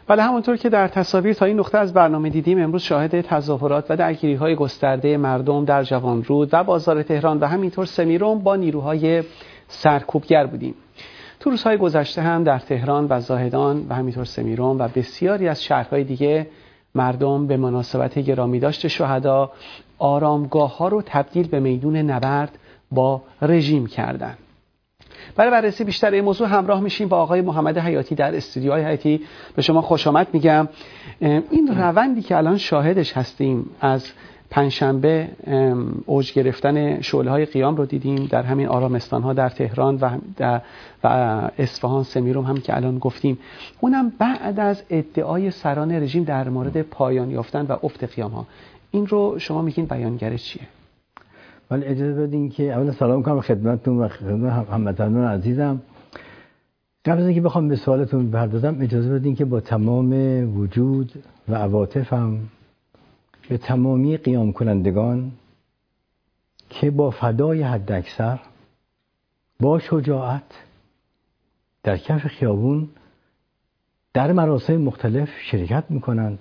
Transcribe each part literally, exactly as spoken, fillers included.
بله، همونطور که در تصاویر تا این نقطه از برنامه دیدیم، امروز شاهد تظاهرات و درگیری‌های گسترده مردم در جوانرود و بازار تهران و همینطور سمیرم با نیروهای سرکوبگر بودیم. تو روزهای گذشته هم در تهران و زاهدان و همینطور سمیرم و بسیاری از شهرهای دیگه مردم به مناسبت گرامیداشت شهدا آرامگاه‌ها رو تبدیل به میدون نبرد با رژیم کردن. برای بررسی بیشتر این موضوع همراه میشیم با آقای محمد حیاتی در استودیوهای حیاتی. به شما خوش آمد میگم. این روندی که الان شاهدش هستیم از پنجشنبه اوج گرفتن شعله‌های قیام رو دیدیم در همین آرامستان‌ها در تهران و و اصفهان، سمیرم هم که الان گفتیم، اونم بعد از ادعای سران رژیم در مورد پایان یافتن و افت قیام‌ها. این رو شما میگین بیانگرش چیه؟ ولی اجازه بدین که اولا سلام کنم خدمتتون و خدمت هموطنان عزیزم. قبل از اینکه بخوام به سوالتون بپردازم، اجازه بدین که با تمام وجود و عواطفم به تمامی قیام کنندگان که با فدای حداکثر با شجاعت در کف خیابون در مراسم مختلف شرکت میکنند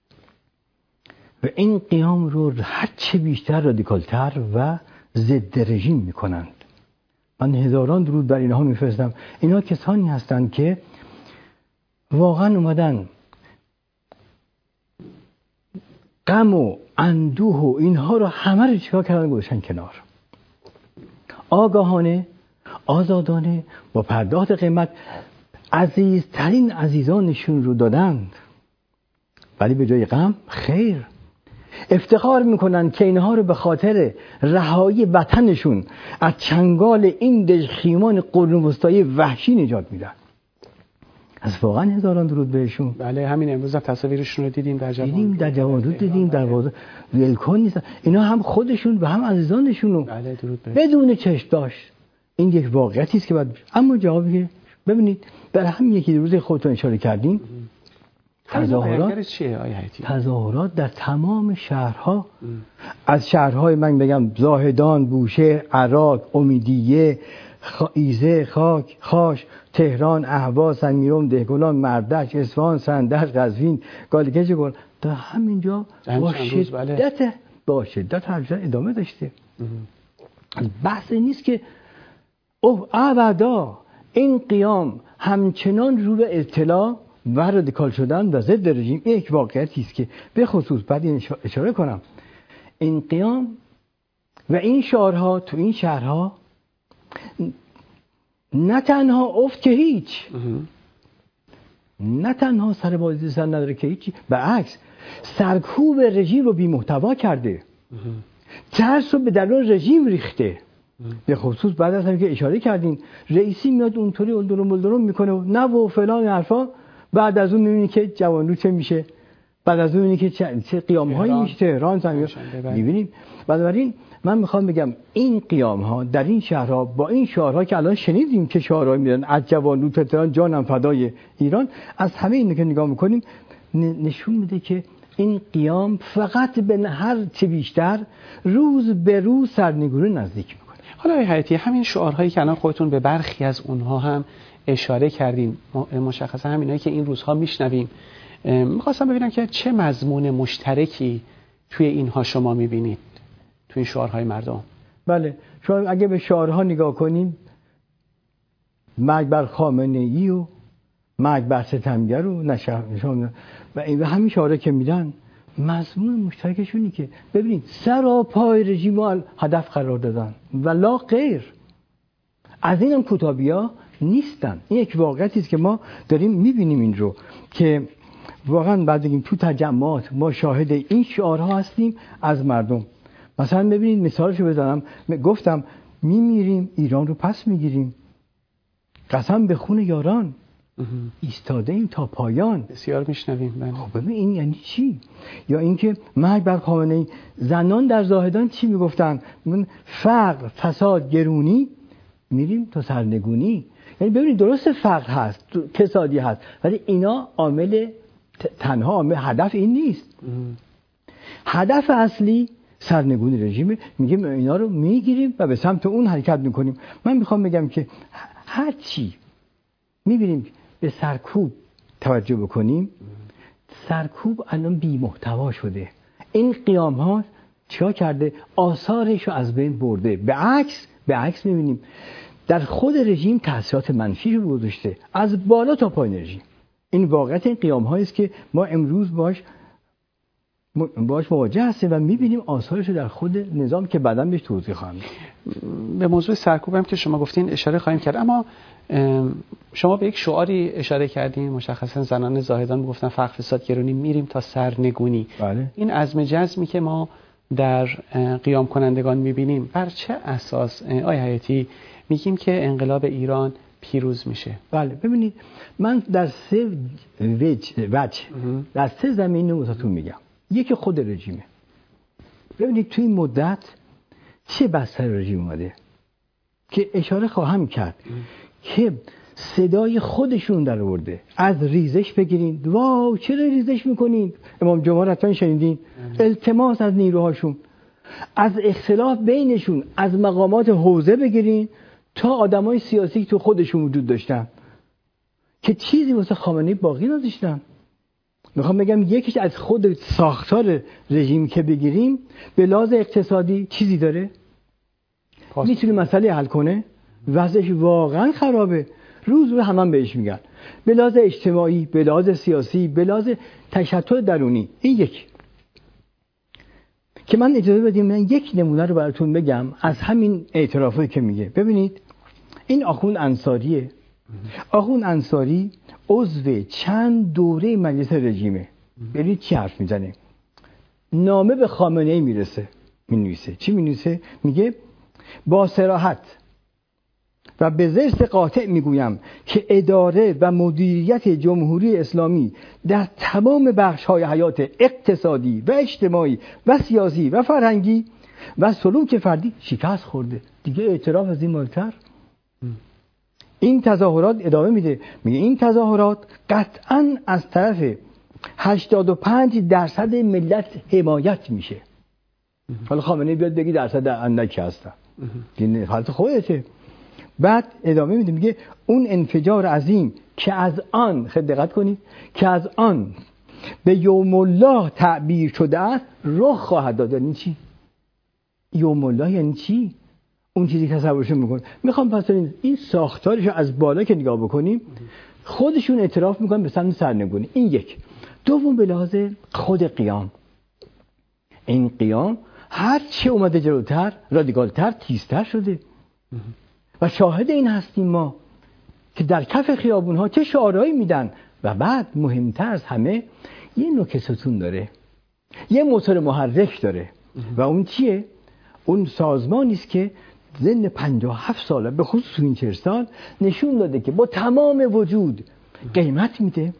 و این قیام رو هرچه بیشتر رادیکالتر و ضد رژیم میکنند. من هزاران درود بر اینها میفرستم. اینا کسانی هستند که واقعا اومدن غم و اندوه و اینها رو همه رو چیکار کردن؟ گذاشتن کنار. آگاهانه، آزادانه، با پرداخت قیمت عزیزترین عزیزانشون رو دادند، ولی به جای غم خیر. افتخار میکنن که اینها رو به خاطر رهایی وطنشون از چنگال این دژخیمان قرون وسطایی وحشی نجات میدن. از واقعا هزاران درود بهشون. بله، همین امروز هم تصاویرشون رو دیدیم در جوان دیدیم در جوانرود دیدیم در بازار. ولکن نیستن اینا، هم خودشون و هم عزیزانشون رو بله درود بهشون بدون چشم داشت. این یک واقعیتی است که بعد، اما جوابی که ببینید برای همین یکی دو روز خودتون اشاره کردین، تظاهرات چیه آیه حیاتی؟ تظاهرات در تمام شهرها ام. از شهرهای من بگم زاهدان، بوشهر، عراق، امیدیه، ایزه، خاک، خاش، تهران، اهواز، سمیرم، دهقان، مردک، اصفهان، سندج، قزوین، گالکج گل، تا همینجا با شدت بله. با شدت همچنان ادامه داشته. ام. بحث نیست که اوه ابدا این قیام همچنان رو به اطلاع و رادیکال شدن و ضد رژیم یک واقعیتی است که به خصوص بعد این اشاره کنم، این قیام و این شعارها تو این شهرها نه تنها افت که هیچ، نه تنها سر بازی سر نداره که هیچی، برعکس سرکوب رژیم رو بی محتوا کرده، ترس رو به درون رژیم ریخته. به خصوص بعد از هم که اشاره کردین رئیسی میاد اونطوری اولدرم اولدرم میکنه و نه و فلان حرفا، بعد از اون میبینی که جوانرود چه میشه، بعد از اون میبینی که چه قیام هایی میشه تهران زمین میبینیم. بنابراین من میخوام بگم این قیام ها در این شهرها با این شعارها که الان شنیدیم که شعارهایی میدن از جوانرود تا تهران جانم فدای ایران، از همه اینو که نگاه میکنیم نشون میده که این قیام فقط به هر چه بیشتر روز به روز سرنگونی نزدیک میکنه. حالا آیه حیاتی، همین شعارهایی که الان خودتون به برخی از اونها هم اشاره کردین، مشخصا همینایی که این روزها میشنویم، میخواستم ببینم که چه مضمون مشترکی توی اینها شما میبینید، توی این شعارهای مردم؟ بله، شما اگه به شعارها نگاه کنیم، مرگ بر خامنه‌ای و مرگ بر ستمگر و نشان و این همین شعارها که میدن، مضمون مشترکشونی که ببینید سراپای رژیم رو هدف قرار دادن و لا غیر. از اینم کوتابیا نیستن. این یک واقعیتی است که ما داریم میبینیم این رو که واقعا بعد بگیم تو تجمعات ما شاهد این شعارها هستیم از مردم. مثلا ببینید مثالشو بزنم، گفتم میمیریم ایران رو پس میگیریم، قسم به خون یاران ایستاده ایم تا پایان. بسیار میشنویم. خب ببین این یعنی چی؟ یا اینکه مرگ بر خامنه‌ای. زنان در زاهدان چی میگفتن؟ من فقر، فساد، گرونی میریم تا سرنگونی. یعنی ببینید درست فقر هست، کسادی هست، ولی اینا عامل تنها عامل هدف این نیست. ام. هدف اصلی سرنگونی رژیم. میگیم اینا رو میگیریم و به سمت اون حرکت میکنیم. من میخوام بگم که هر چی میبینیم به سرکوب توجه بکنیم سرکوب الان بی محتوا شده. این قیام ها چیا کرده؟ آثارش رو از بین برده. به عکس به عکس می‌بینیم در خود رژیم تاثیرات منفی رو گذاشته از بالا تا پایین رژیم. این واقعیت این قیام هایی است که ما امروز باش باش مواجه هستیم و می‌بینیم آثارش رو در خود نظام که بعداً بهش توضیح خواهم داد. به موضوع سرکوب هم که شما گفتین اشاره خواهیم کرد، اما شما به یک شعاری اشاره کردین، مشخصا زنان زاهدان میگفتن فقر فساد گرونی میریم تا سرنگونی. بله. این عزم جزمی که ما در قیام کنندگان میبینیم بر چه اساس آقای حیاتی میگیم که انقلاب ایران پیروز میشه؟ بله ببینید من در سه وجه وجه در سه زمینه واسهتون میگم. یکی خود رژیمه. ببینید توی این مدت چه بستر رژیم اومده که اشاره خواهم کرد که صدای خودشون در آورده. از ریزش بگیرین، واو چرا ریزش میکنین؟ امام جمعه حتما شنیدین. التماس از نیروهاشون، از اختلاف بینشون، از مقامات حوزه بگیرین تا آدمای سیاسی تو خودشون وجود داشتن که چیزی واسه خامنه‌ای باقی نداشتن. میخوام بگم یکیش از خود ساختار رژیم که بگیریم به لحاظ اقتصادی چیزی داره؟ میتونه مسئله حل کنه؟ وضعش واقعا خرابه. روز رو هم, هم بهش میگن. به لحاظ اجتماعی، به لحاظ سیاسی، به لحاظ تشتت درونی. این یک که من اجازه بدیم من یک نمونه رو براتون بگم از همین اعترافی که میگه. ببینید این آخوند انصاریه. آخوند انصاری عضو چند دوره مجلس رژیمه. ببینید چی حرف میزنه. نامه به خامنه‌ای میرسه، مینویسه. چی مینویسه؟ میگه با صراحت و به زشت قاطع میگویم که اداره و مدیریت جمهوری اسلامی در تمام بخش‌های حیات اقتصادی و اجتماعی و سیاسی و فرهنگی و سلوک فردی شکست خورده. دیگه اعتراف از این بالاتر؟ این تظاهرات ادامه میده، میگه این تظاهرات قطعاً از طرف هشتاد و پنج درصد ملت حمایت میشه. حالا خامنه‌ای بیاد بگی درصد اندکی هستن. این حالت خودته. بعد ادامه میده میگه اون انفجار عظیم که از آن خد دقت کنید که از آن به یوم الله تعبیر شده است رخ خواهد داد. یعنی چی؟ یوم الله یعنی چی؟ اون چیزی که تصورش میکنه. میخوام پس این ساختارش از بالا که نگاه بکنیم خودشون اعتراف میکنن به سمت سرنگونی. این یک. دوم به لحاظ خود قیام. این قیام هر چه اومده جلوتر رادیکالتر تیزتر شده و شاهد این هستیم ما که در کف خیابون ها چه شعارهایی میدن. و بعد مهمتر از همه یه نوک ستون داره، یه موتور محرک داره و اون چیه؟ اون سازمانی است که ضمن پنجاه و هفت ساله به خصوص تو این چهل سال نشون داده که با تمام وجود قیمت میده،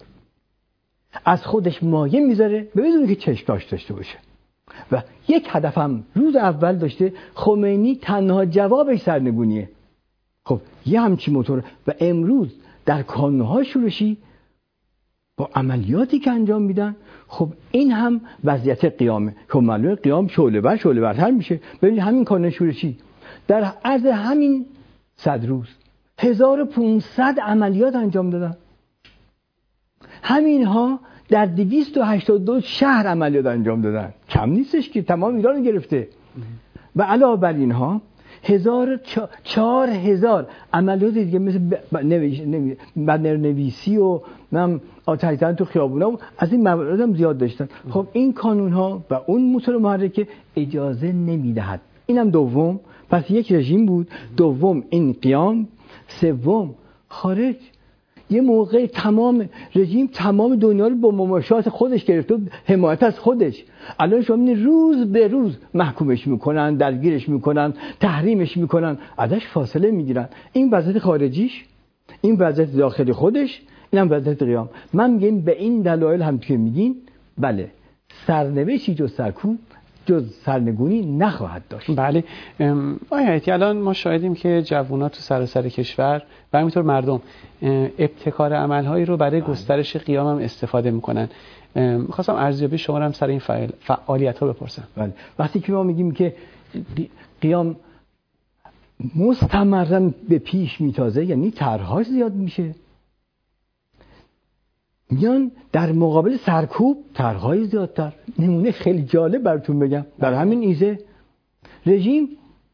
از خودش مایه میذاره بدون که چشم داشته باشه. و یک هدفم روز اول داشته خمینی تنها جوابش سرنگونیه. خب یه همچی موتور و امروز در کانون‌های شورشی با عملیاتی که انجام میدن، خب این هم وضعیت قیامه. خب معلومه قیام شعله بر شعله برتر میشه. ببینید همین کانون شورشی در عرض همین صد روز هزار و پانصد عملیات انجام دادن. همین ها در دویست و هشتاد و دو شهر عملیات انجام دادن. کم نیستش که تمام ایران رو گرفته. و علاوه بر اینها هزار چهار هزار عملیات دیگه مثل بنر نویسی و نم آتش زدن تو خیابونا و از این موارد هم زیاد داشتن. خب این کانون ها و اون موتور محرک اجازه نمیدهد. اینم دوم. پس یک رژیم بود، دوم این قیام، سوم خارج. یه موقع تمام رژیم تمام دنیا رو با مماشات خودش گرفته، حمایت از خودش. الان شما می‌بینید روز به روز محکومش میکنن، درگیرش میکنن، تحریمش میکنن، ازش فاصله میگیرن. این وضعیت خارجیش، این وضعیت داخلی خودش، اینم وضعیت قیام. من میگم به این دلایل هم که میگین بله سرنوشتی جز سرکوب جز سرنگونی نخواهد داشت. بله آقای حیاتی الان ما شاهدیم که جوونا تو سراسر کشور و همینطور مردم ابتکار عملهایی رو برای بله. گسترش قیام هم استفاده میکنن. میخواستم ارزیابی شما رو هم سر این فعالیت ها بپرسم. بله. وقتی که ما میگیم که قیام مستمرا به پیش میتازه یعنی طرح‌هاش زیاد میشه. میان در مقابل سرکوب طرح‌های زیادتر. نمونه خیلی جالب براتون بگم. در همین ایزه رژیم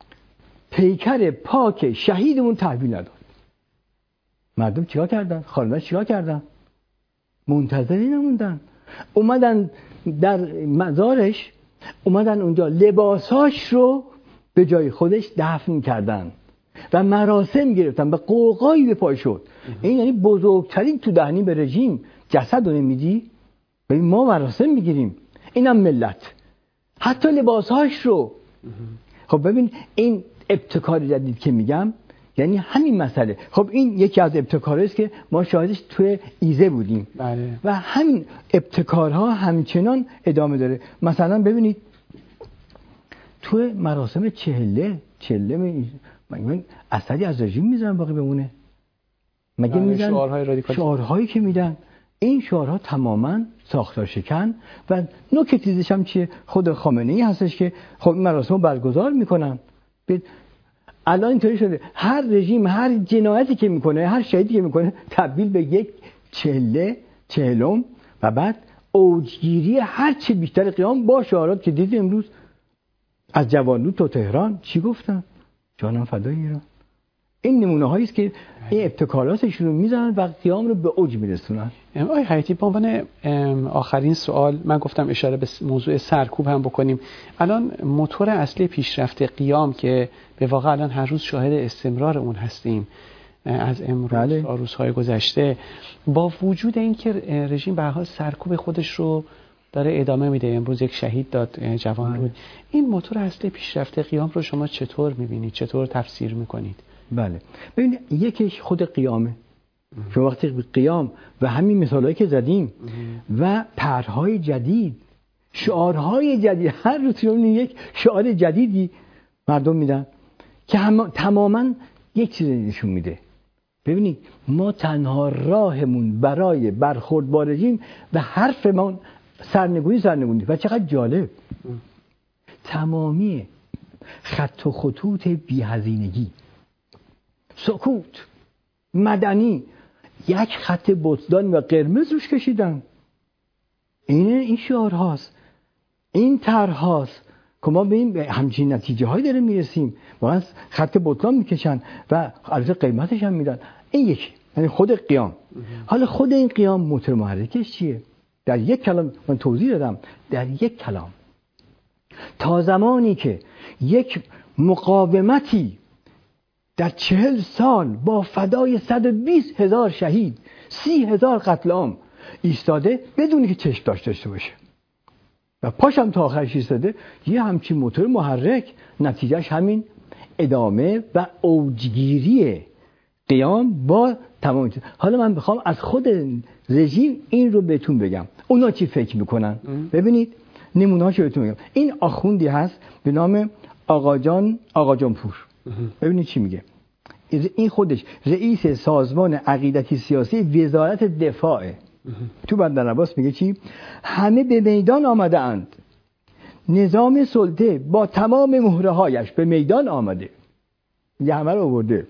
پیکر پاک شهیدمون تحویل نداد. مردم چیکار کردن؟ خانواده چیکار کردن؟ منتظری نموندن. اومدن در مزارش، اومدن اونجا لباساش رو به جای خودش دفن کردن و مراسم گرفتن و قوقایی به پای شد. این یعنی بزرگترین تو دهنی به رژیم. جسد رو نمیدی؟ ببین ما مراسم میگیریم. اینم ملت. حتی لباساش رو. خب ببین این ابتکار جدید که میگم یعنی همین مسئله. خب این یکی از ابتکارهایی است که ما شاهدش توی ایزه بودیم. بله. و همین ابتکارها همچنان ادامه داره. مثلا ببینید توی مراسم چهله چهله مگه اثری از رژیم میزنن باقی بمونه؟ مگه میزنن شعارهای رادیکال، شعارهایی که میدن این شعارها تماما ساختار شکن و نوک تیزش هم چیه؟ خود خامنه‌ای هستش که خب این مراسم رو برگزار میکنن. الان اینطوری شده هر رژیم هر جنایتی که میکنه، هر شهیدی که میکنه تبدیل به یک چهله چهلم و بعد اوجگیری هر چه بیشتر قیام با شعارات که دیدید امروز از جوانلود تا تهران چی گفتن؟ جانم فدای ایران. این نمونه هایی است که این ابتکاراتشون رو میزنن و قیام رو به اوج میرسونن. آقای حیاتی به عنوان آخرین سوال من گفتم اشاره به موضوع سرکوب هم بکنیم. الان موتور اصلی پیشرفت قیام که به واقع الان هر روز شاهد استمرار اون هستیم از امروز بله. تا روزهای گذشته، با وجود اینکه رژیم به هر حال سرکوب خودش رو داره ادامه میده، امروز یک شهید داد جوانلود، این موتور اصلی پیشرفت قیام رو شما چطور میبینید؟ چطور تفسیر میکنید؟ بله ببینید یکیش خود قیامه. شما وقتی قیام و همین مثالایی که زدیم و طرح‌های جدید، شعارهای جدید، هر روز یک شعار جدیدی مردم میدن که هم تماما یک چیز نشون میده. ببینید ما تنها راهمون برای برخورد با رژیم و حرفمون سرنگونی سرنگونی و چقدر جالب تمامی خط و خطوط بی‌هزینگی، سکوت، مدنی، یک خط بتدان و قرمز روش کشیدن. اینه این شعار هاست، این طرح هاست که ما به این همچین نتیجه هایی داره میرسیم. واقعا خط بتدان میکشن و عرض قیمتش هم میدن. این یکی یعنی خود قیام. حالا خود این قیام موتور محرکش چیه؟ در یک کلام من توضیح دادم. در یک کلام تا زمانی که یک مقاومتی در چهل سال با فدای صد و بیست هزار شهید، سی هزار قتل عام ایستاده بدونی که چشم داشته داشته باشه و پاشم تا آخرش ایستاده، یه همچین موتور محرک نتیجهش همین ادامه و اوجگیری قیام با تمام. حالا من بخوام از خود رژیم این رو بهتون بگم اونا چی فکر میکنن. ببینید نمونه‌هاشو بهتون بگم. این آخوندی هست به نام آقا جان آقا جان پور. ببینید چی میگه. این خودش رئیس سازمان عقیدتی سیاسی وزارت دفاع. تو بندر عباس میگه چی؟ همه به میدان آمده اند. نظام سلطه با تمام مهرهایش به میدان آمده. یه همه رو آورده.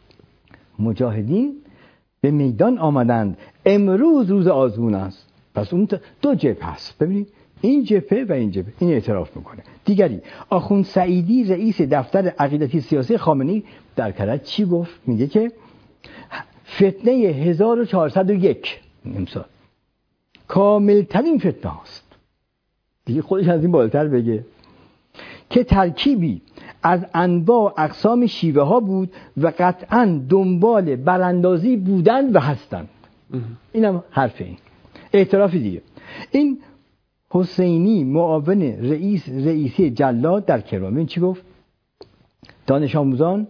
مجاهدین به میدان آمدند. امروز روز آزمون است. پس اون دو جبهه هست. ببینید این جبهه و این جبهه این اعتراف میکنه. دیگری آخوند سعیدی رئیس دفتر عقیدتی سیاسی خامنه‌ای در کرج چی گفت؟ میگه که فتنه هزار و چهارصد و یک امسال کامل ترین فتنه هست. دیگه خودش از این بالاتر بگه که ترکیبی از انواع اقسام شیوه ها بود و قطعا دنبال براندازی بودن و هستند. اینم حرف این. اعتراف دیگه. این حسینی معاون رئیس رئیسی جلاد در کرمان این چی گفت؟ دانش آموزان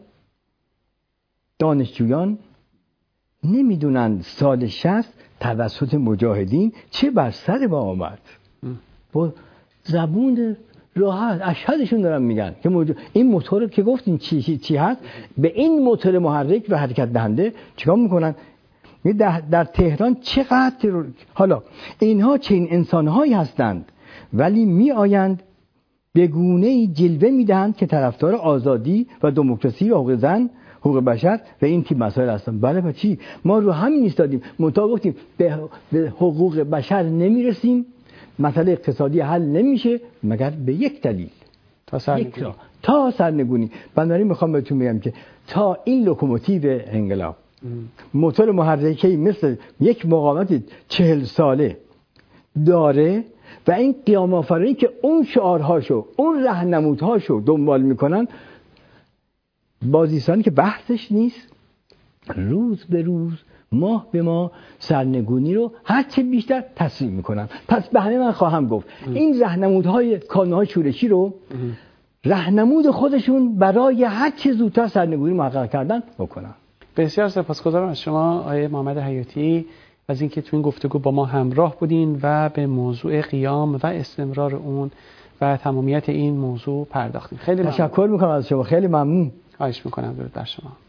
دانشجویان نمیدونند سال شصت توسط مجاهدین چه بر سر ما آمد. با زبون راحت اشهدشون دارن میگن که مج... این موتور که گفتین چی چی, چی هست، به این موتور محرک و حرکت دهنده چیکار میکنن؟ در, در تهران چقدر حالا اینها چنین انسانهایی هستند ولی می آیند به گونه‌ای جلوه میدهند که طرفدار آزادی و دموکراسی و حقوق زن حقوق بشر و این تیم مسائل هستن. بله و چی؟ ما رو همین ایستادیم، منتها گفتیم به حقوق بشر نمیرسیم، مسئله اقتصادی حل نمیشه مگر به یک دلیل، تا سرنگونی. تا سرنگونی. بنابراین میخوام بهتون بگم که تا این لوکوموتیو انقلاب موتور محرکه‌ای مثل یک مقاومت چهل ساله داره و این قیام آفرینی که اون شعارهاشو اون راهنمودهاشو دنبال میکنن، بازیسانی که بحثش نیست، روز به روز ماه به ماه سرنگونی رو هرچه بیشتر تسریع میکنن. پس به همه من خواهم گفت ام. این راهنمودهای کانون‌های شورشی رو راهنمود خودشون برای هر چه زودتر سرنگونی محقق کردن بکنن. بسیار سپاسگزارم از شما آقای محمد حیاتی از اینکه تو این گفتگو با ما همراه بودین و به موضوع قیام و استمرار اون و تمامیت این موضوع پرداختین. خیلی ممنون. تشکر میکنم از شما، خیلی ممنون. خواهش میکنم. درود بر شما.